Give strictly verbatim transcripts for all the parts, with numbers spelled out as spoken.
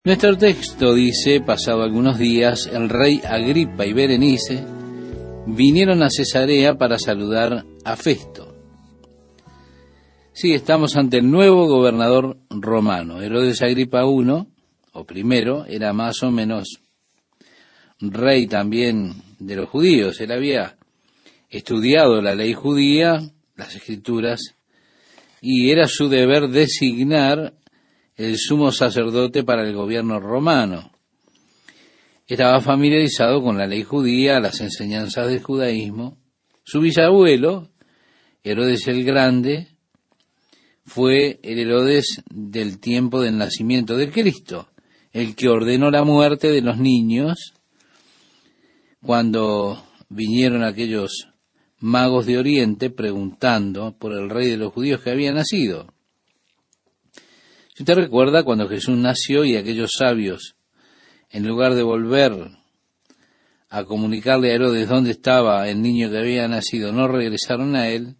Nuestro texto dice: pasado algunos días, el rey Agripa y Berenice vinieron a Cesarea para saludar a Festo. Sí, estamos ante el nuevo gobernador romano. Herodes Agripa I, o primero, era más o menos rey también de los judíos. Él había estudiado la ley judía, las escrituras, y era su deber designar el sumo sacerdote para el gobierno romano. Estaba familiarizado con la ley judía, las enseñanzas del judaísmo. Su bisabuelo, Herodes el Grande, fue el Herodes del tiempo del nacimiento de Cristo, el que ordenó la muerte de los niños cuando vinieron aquellos magos de Oriente preguntando por el rey de los judíos que había nacido. Si usted recuerda, cuando Jesús nació y aquellos sabios, en lugar de volver a comunicarle a Herodes dónde estaba el niño que había nacido, no regresaron a él,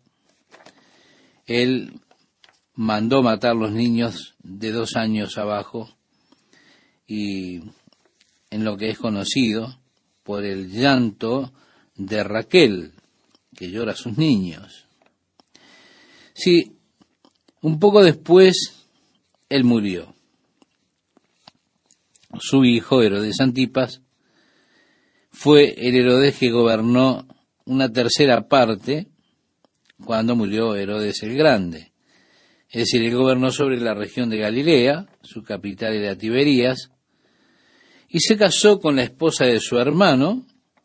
él mandó matar los niños de dos años abajo, y en lo que es conocido por el llanto de Raquel, que llora a sus niños. Sí, un poco después él murió. Su hijo, Herodes Antipas, fue el Herodes que gobernó una tercera parte cuando murió Herodes el Grande. Es decir, él gobernó sobre la región de Galilea, su capital era Tiberías, y se casó con la esposa de su hermano,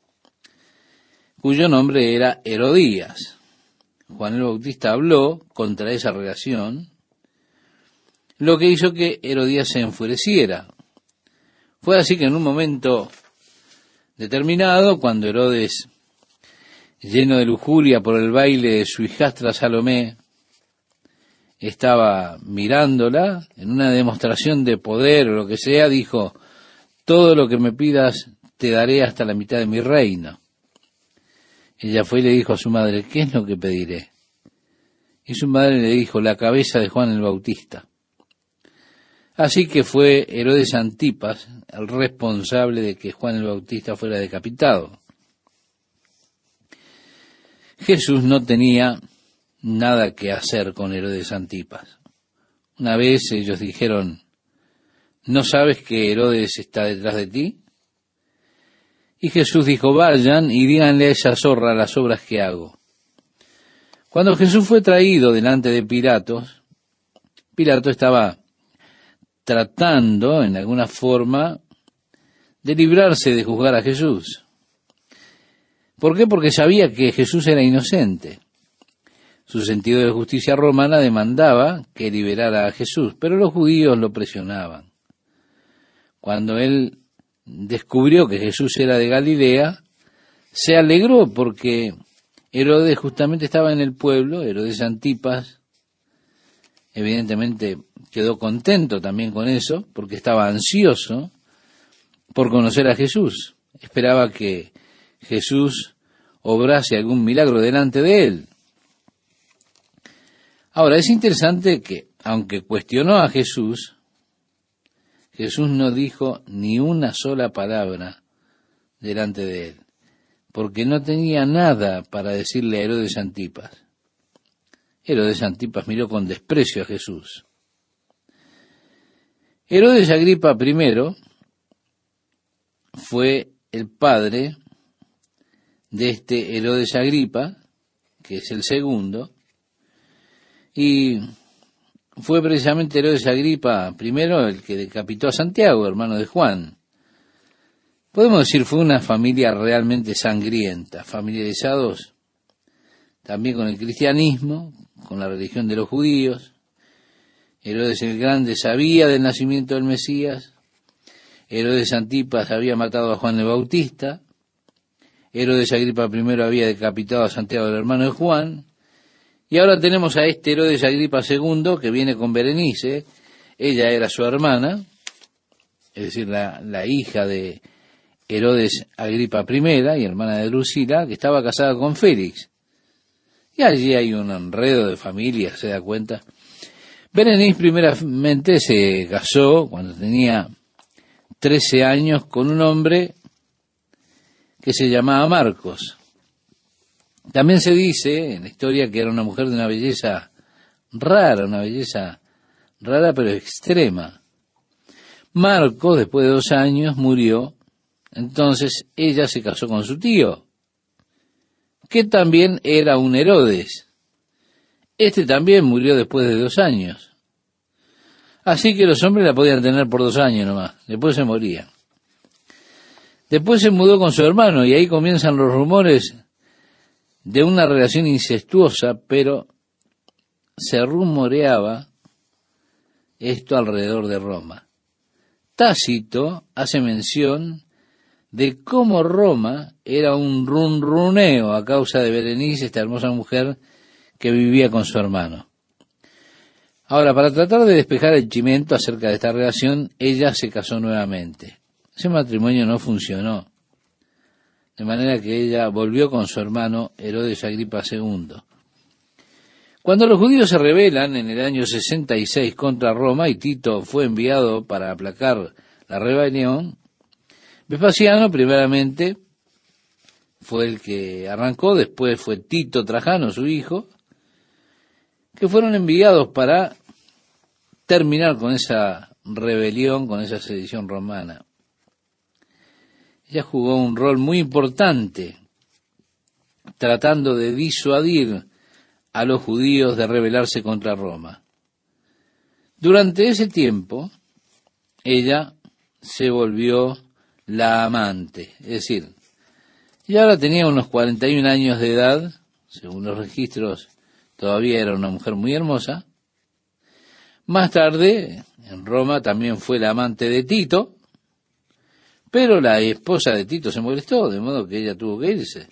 cuyo nombre era Herodías. Juan el Bautista habló contra esa relación, lo que hizo que Herodías se enfureciera. Fue así que en un momento determinado, cuando Herodes, lleno de lujuria por el baile de su hijastra Salomé, estaba mirándola en una demostración de poder o lo que sea, dijo: todo lo que me pidas te daré hasta la mitad de mi reino. Ella fue y le dijo a su madre: ¿qué es lo que pediré? Y su madre le dijo: la cabeza de Juan el Bautista. Así que fue Herodes Antipas el responsable de que Juan el Bautista fuera decapitado. Jesús no tenía nada que hacer con Herodes Antipas. Una vez ellos dijeron: ¿no sabes que Herodes está detrás de ti? Y Jesús dijo: vayan y díganle a esa zorra las obras que hago. Cuando Jesús fue traído delante de Pilatos, Pilato estaba tratando, en alguna forma, de librarse de juzgar a Jesús. ¿Por qué? Porque sabía que Jesús era inocente. Su sentido de justicia romana demandaba que liberara a Jesús, pero los judíos lo presionaban. Cuando él descubrió que Jesús era de Galilea, se alegró porque Herodes justamente estaba en el pueblo. Herodes Antipas evidentemente quedó contento también con eso, porque estaba ansioso por conocer a Jesús. Esperaba que Jesús obrase algún milagro delante de él. Ahora, es interesante que, aunque cuestionó a Jesús, Jesús no dijo ni una sola palabra delante de él, porque no tenía nada para decirle a Herodes Antipas. Herodes Antipas miró con desprecio a Jesús. Herodes Agripa I fue el padre de este Herodes Agripa, que es el segundo, y fue precisamente Herodes Agripa I el que decapitó a Santiago, hermano de Juan. Podemos decir, fue una familia realmente sangrienta, familiarizados también con el cristianismo, con la religión de los judíos. Herodes el Grande sabía del nacimiento del Mesías. Herodes Antipas había matado a Juan el Bautista. Herodes Agripa I había decapitado a Santiago, el hermano de Juan. Y ahora tenemos a este Herodes Agripa segundo que viene con Berenice. Ella era su hermana, es decir, la, la hija de Herodes Agripa I y hermana de Drusila, que estaba casada con Félix. Y allí hay un enredo de familia, ¿se da cuenta? Berenice primeramente se casó cuando tenía trece años con un hombre que se llamaba Marcos. También se dice en la historia que era una mujer de una belleza rara, una belleza rara pero extrema. Marcos, después de dos años, murió. Entonces ella se casó con su tío, que también era un Herodes. Este también murió después de dos años. Así que los hombres la podían tener por dos años nomás, después se morían. Después se mudó con su hermano y ahí comienzan los rumores de una relación incestuosa, pero se rumoreaba esto alrededor de Roma. Tácito hace mención de cómo Roma era un runruneo a causa de Berenice, esta hermosa mujer que vivía con su hermano. Ahora, para tratar de despejar el chimento acerca de esta relación, ella se casó nuevamente. Ese matrimonio no funcionó, de manera que ella volvió con su hermano Herodes Agripa segundo. Cuando los judíos se rebelan en el año sesenta y seis contra Roma y Tito fue enviado para aplacar la rebelión, Vespasiano primeramente fue el que arrancó, después fue Tito Trajano, su hijo, que fueron enviados para terminar con esa rebelión, con esa sedición romana. Ella jugó un rol muy importante tratando de disuadir a los judíos de rebelarse contra Roma. Durante ese tiempo, ella se volvió la amante, es decir, ya ahora tenía unos cuarenta y un años de edad, según los registros, todavía era una mujer muy hermosa. Más tarde, en Roma también fue la amante de Tito, pero la esposa de Tito se molestó, de modo que ella tuvo que irse.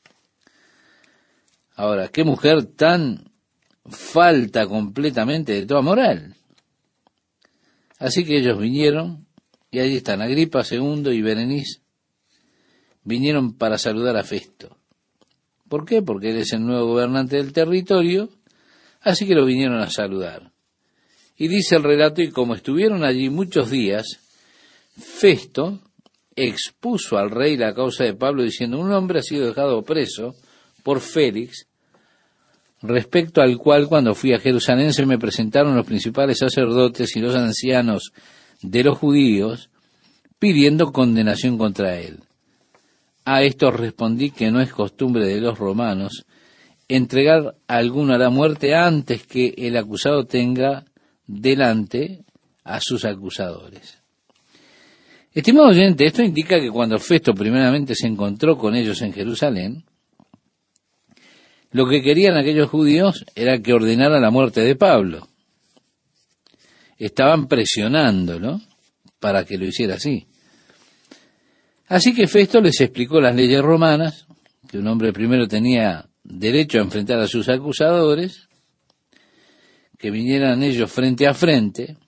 Ahora, qué mujer tan falta completamente de toda moral. Así que ellos vinieron, y allí están Agripa segundo y Berenice, vinieron para saludar a Festo. ¿Por qué? Porque él es el nuevo gobernante del territorio, así que lo vinieron a saludar. Y dice el relato, y como estuvieron allí muchos días, Festo expuso al rey la causa de Pablo, diciendo: un hombre ha sido dejado preso por Félix, respecto al cual cuando fui a Jerusalén se me presentaron los principales sacerdotes y los ancianos de los judíos, pidiendo condenación contra él. A estos respondí que no es costumbre de los romanos entregar a alguno a la muerte antes que el acusado tenga delante a sus acusadores. Estimado oyente, esto indica que cuando Festo primeramente se encontró con ellos en Jerusalén, lo que querían aquellos judíos era que ordenara la muerte de Pablo. Estaban presionándolo para que lo hiciera así. Así que Festo les explicó las leyes romanas, que un hombre primero tenía derecho a enfrentar a sus acusadores, que vinieran ellos frente a frente,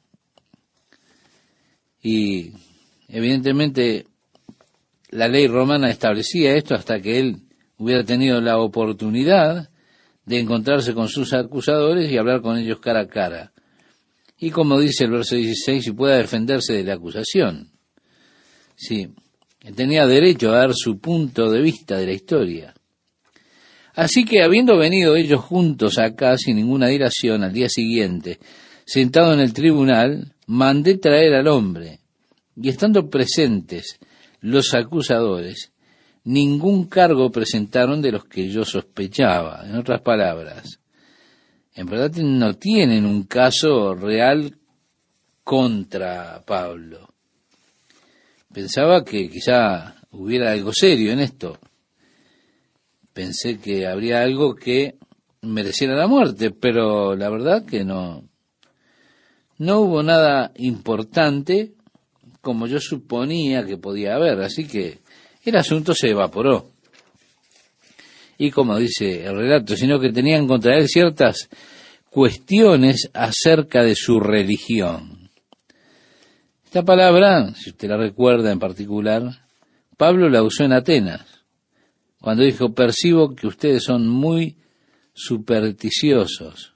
y evidentemente la ley romana establecía esto hasta que él hubiera tenido la oportunidad de encontrarse con sus acusadores y hablar con ellos cara a cara. Y como dice el verso dieciséis, si pueda defenderse de la acusación. Sí, tenía derecho a dar su punto de vista de la historia. Así que, habiendo venido ellos juntos acá sin ninguna dilación, al día siguiente, sentado en el tribunal, mandé traer al hombre, y estando presentes los acusadores, ningún cargo presentaron de los que yo sospechaba. En otras palabras, en verdad no tienen un caso real contra Pablo. Pensaba que quizá hubiera algo serio en esto. Pensé que habría algo que mereciera la muerte, pero la verdad que no. No hubo nada importante como yo suponía que podía haber, así que el asunto se evaporó. Y como dice el relato, sino que tenían contra él ciertas cuestiones acerca de su religión. Esta palabra, si usted la recuerda en particular, Pablo la usó en Atenas, cuando dijo: percibo que ustedes son muy supersticiosos.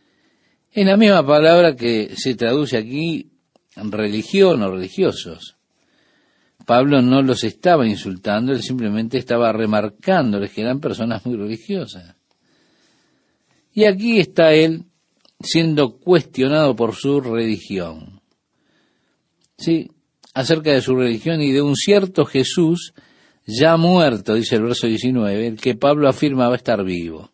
Es la misma palabra que se traduce aquí en religión o religiosos. Pablo no los estaba insultando, él simplemente estaba remarcándoles que eran personas muy religiosas. Y aquí está él siendo cuestionado por su religión. Sí, acerca de su religión y de un cierto Jesús ya muerto, dice el verso diecinueve, el que Pablo afirmaba estar vivo.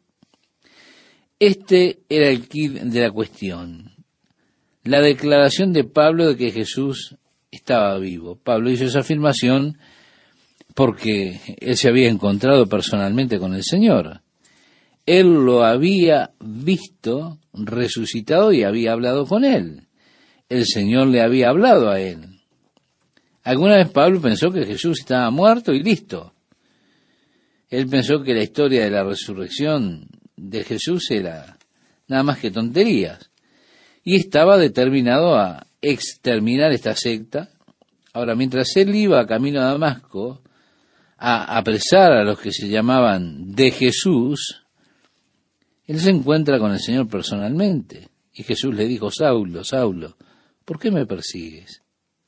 Este era el quid de la cuestión. La declaración de Pablo de que Jesús estaba vivo. Pablo hizo esa afirmación porque él se había encontrado personalmente con el Señor. Él lo había visto resucitado y había hablado con él. El Señor le había hablado a él. Alguna vez Pablo pensó que Jesús estaba muerto y listo. Él pensó que la historia de la resurrección de Jesús era nada más que tonterías. Y estaba determinado a exterminar esta secta. Ahora, mientras él iba camino a Damasco a apresar a los que se llamaban de Jesús, él se encuentra con el Señor personalmente. Y Jesús le dijo: Saulo, Saulo, ¿por qué me persigues?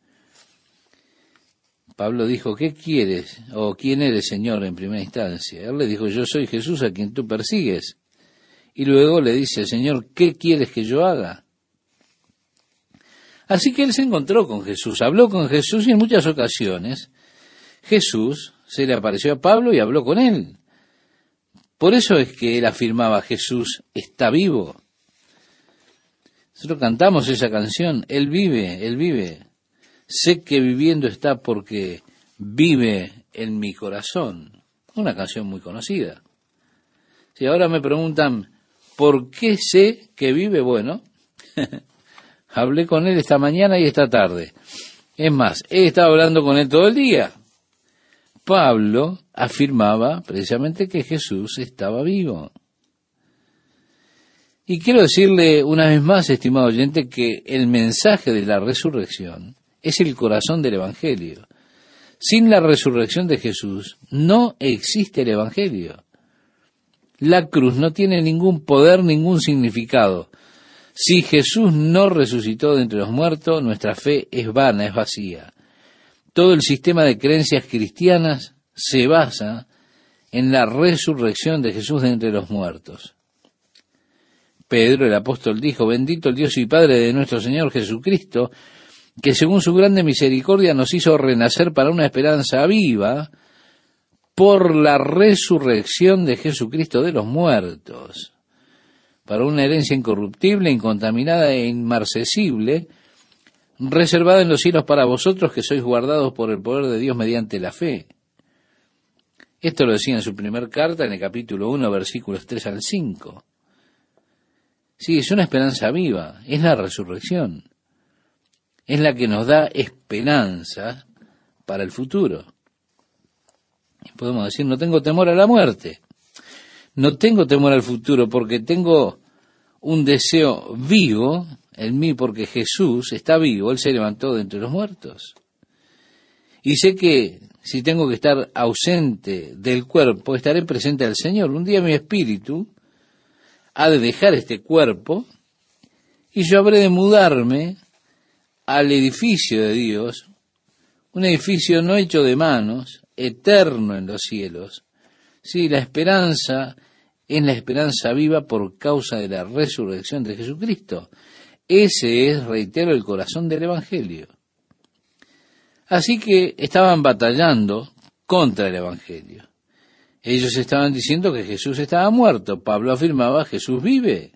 Pablo dijo: ¿qué quieres? O ¿quién eres, Señor? En primera instancia. Él le dijo: yo soy Jesús a quien tú persigues. Y luego le dice: Señor, ¿qué quieres que yo haga? Así que él se encontró con Jesús, habló con Jesús y en muchas ocasiones Jesús se le apareció a Pablo y habló con él. Por eso es que él afirmaba: Jesús está vivo. Nosotros cantamos esa canción: Él vive, Él vive. Sé que viviendo está porque vive en mi corazón. Una canción muy conocida. Si ahora me preguntan, ¿por qué sé que vive? Bueno, hablé con él esta mañana y esta tarde. Es más, he estado hablando con él todo el día. Pablo afirmaba precisamente que Jesús estaba vivo. Y quiero decirle una vez más, estimado oyente, que el mensaje de la resurrección es el corazón del Evangelio. Sin la resurrección de Jesús no existe el Evangelio. La cruz no tiene ningún poder, ningún significado. Si Jesús no resucitó de entre los muertos, nuestra fe es vana, es vacía. Todo el sistema de creencias cristianas se basa en la resurrección de Jesús de entre los muertos. Pedro, el apóstol, dijo: bendito el Dios y Padre de nuestro Señor Jesucristo, que según su grande misericordia nos hizo renacer para una esperanza viva por la resurrección de Jesucristo de los muertos, para una herencia incorruptible, incontaminada e inmarcesible, reservada en los cielos para vosotros que sois guardados por el poder de Dios mediante la fe. Esto lo decía en su primer carta, en el capítulo uno, versículos tres al cinco. Sí, es una esperanza viva, es la resurrección. Es la que nos da esperanza para el futuro. Y podemos decir: no tengo temor a la muerte. No tengo temor al futuro porque tengo un deseo vivo en mí, porque Jesús está vivo, Él se levantó de entre los muertos. Y sé que si tengo que estar ausente del cuerpo, estaré presente al Señor. Un día mi espíritu ha de dejar este cuerpo y yo habré de mudarme al edificio de Dios, un edificio no hecho de manos, eterno en los cielos. Sí, la esperanza es la esperanza viva por causa de la resurrección de Jesucristo. Ese es, reitero, el corazón del Evangelio. Así que estaban batallando contra el Evangelio. Ellos estaban diciendo que Jesús estaba muerto. Pablo afirmaba: Jesús vive.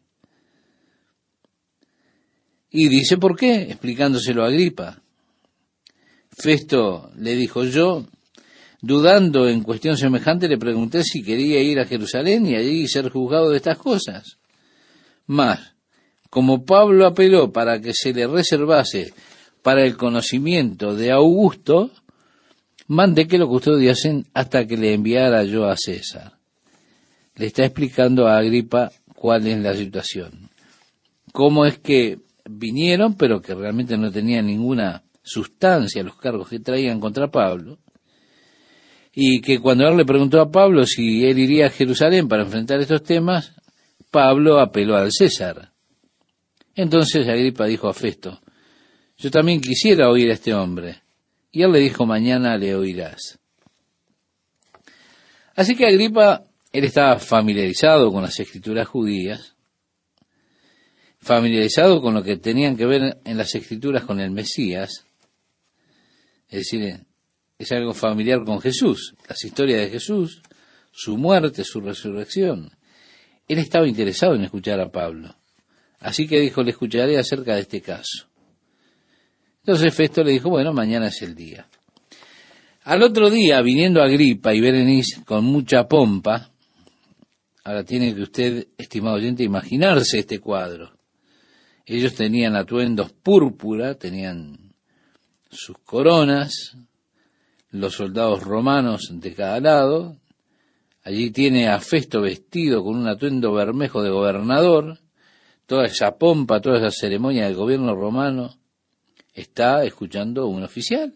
Y dice por qué, explicándoselo a Agripa. Festo le dijo: yo, dudando en cuestión semejante, le pregunté si quería ir a Jerusalén y allí ser juzgado de estas cosas. Mas, como Pablo apeló para que se le reservase para el conocimiento de Augusto, mandé que lo custodiasen hasta que le enviara yo a César. Le está explicando a Agripa cuál es la situación. Cómo es que vinieron, pero que realmente no tenían ninguna sustancia los cargos que traían contra Pablo, y que cuando él le preguntó a Pablo si él iría a Jerusalén para enfrentar estos temas, Pablo apeló al César. Entonces Agripa dijo a Festo: yo también quisiera oír a este hombre. Y él le dijo, mañana le oirás. Así que Agripa, él estaba familiarizado con las escrituras judías, familiarizado con lo que tenían que ver en las escrituras con el Mesías, es decir, es algo familiar con Jesús, las historias de Jesús, su muerte, su resurrección. Él estaba interesado en escuchar a Pablo, así que dijo, le escucharé acerca de este caso. Entonces Festo le dijo, bueno, mañana es el día. Al otro día, viniendo Agripa y Berenice con mucha pompa, ahora tiene que usted, estimado oyente, imaginarse este cuadro. Ellos tenían atuendos púrpura, tenían sus coronas, los soldados romanos de cada lado. Allí tiene a Festo vestido con un atuendo bermejo de gobernador. Toda esa pompa, toda esa ceremonia del gobierno romano, está escuchando un oficial.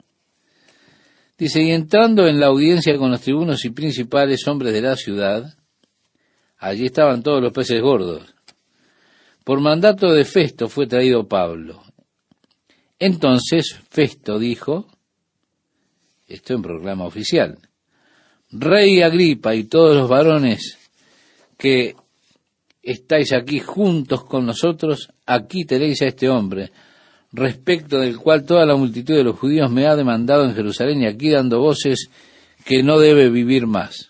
Dice, y entrando en la audiencia con los tribunos y principales hombres de la ciudad, allí estaban todos los peces gordos. Por mandato de Festo fue traído Pablo. Entonces Festo dijo, esto en proclama oficial, Rey Agripa y todos los varones que estáis aquí juntos con nosotros, aquí tenéis a este hombre, respecto del cual toda la multitud de los judíos me ha demandado en Jerusalén y aquí dando voces que no debe vivir más.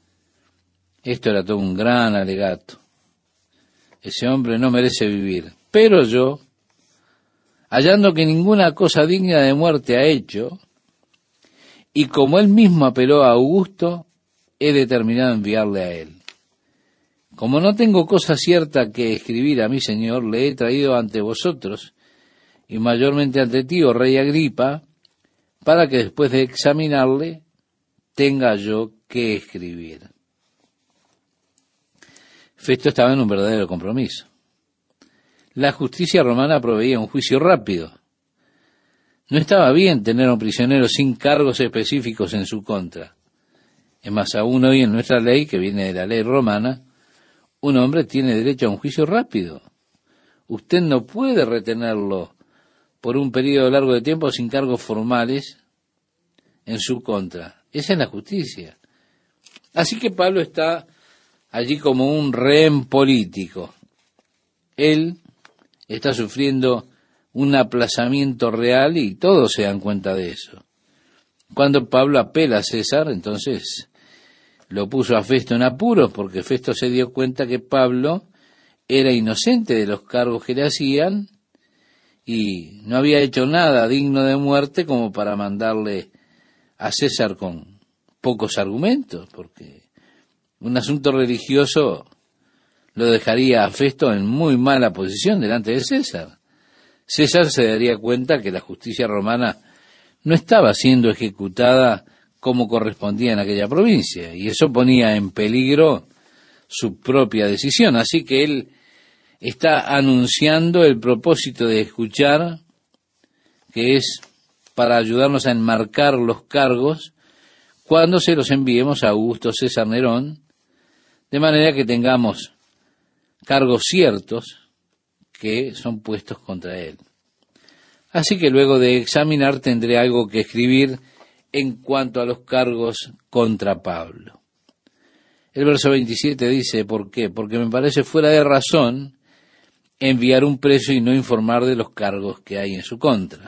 Esto era todo un gran alegato. Ese hombre no merece vivir. Pero yo, hallando que ninguna cosa digna de muerte ha hecho, y como él mismo apeló a Augusto, he determinado enviarle a él. Como no tengo cosa cierta que escribir a mi señor, le he traído ante vosotros, y mayormente ante ti, oh rey Agripa, para que después de examinarle, tenga yo que escribir. Festo estaba en un verdadero compromiso. La justicia romana proveía un juicio rápido. No estaba bien tener a un prisionero sin cargos específicos en su contra. Es más, aún hoy en nuestra ley, que viene de la ley romana, un hombre tiene derecho a un juicio rápido. Usted no puede retenerlo por un periodo largo de tiempo sin cargos formales en su contra. Esa es la justicia. Así que Pablo está allí como un rehén político. Él está sufriendo un aplazamiento real y todos se dan cuenta de eso. Cuando Pablo apela a César, entonces lo puso a Festo en apuros, porque Festo se dio cuenta que Pablo era inocente de los cargos que le hacían y no había hecho nada digno de muerte como para mandarle a César con pocos argumentos, porque un asunto religioso lo dejaría a Festo en muy mala posición delante de César. César se daría cuenta que la justicia romana no estaba siendo ejecutada como correspondía en aquella provincia, y eso ponía en peligro su propia decisión. Así que él está anunciando el propósito de escuchar, que es para ayudarnos a enmarcar los cargos cuando se los enviemos a Augusto César Nerón, de manera que tengamos cargos ciertos que son puestos contra él. Así que luego de examinar tendré algo que escribir en cuanto a los cargos contra Pablo. El verso veintisiete dice, ¿por qué? Porque me parece fuera de razón enviar un preso y no informar de los cargos que hay en su contra.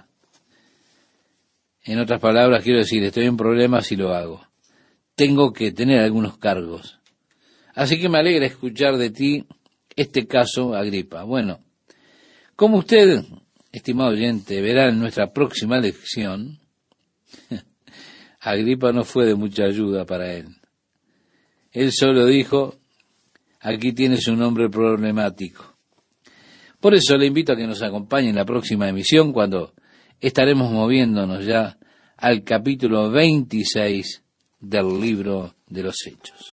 En otras palabras, quiero decir, estoy en problemas si lo hago. Tengo que tener algunos cargos. Así que me alegra escuchar de ti este caso, Agripa. Bueno, como usted, estimado oyente, verá en nuestra próxima lección, Agripa no fue de mucha ayuda para él. Él solo dijo, aquí tienes un hombre problemático. Por eso le invito a que nos acompañe en la próxima emisión, cuando estaremos moviéndonos ya al capítulo veintiséis del libro de los Hechos.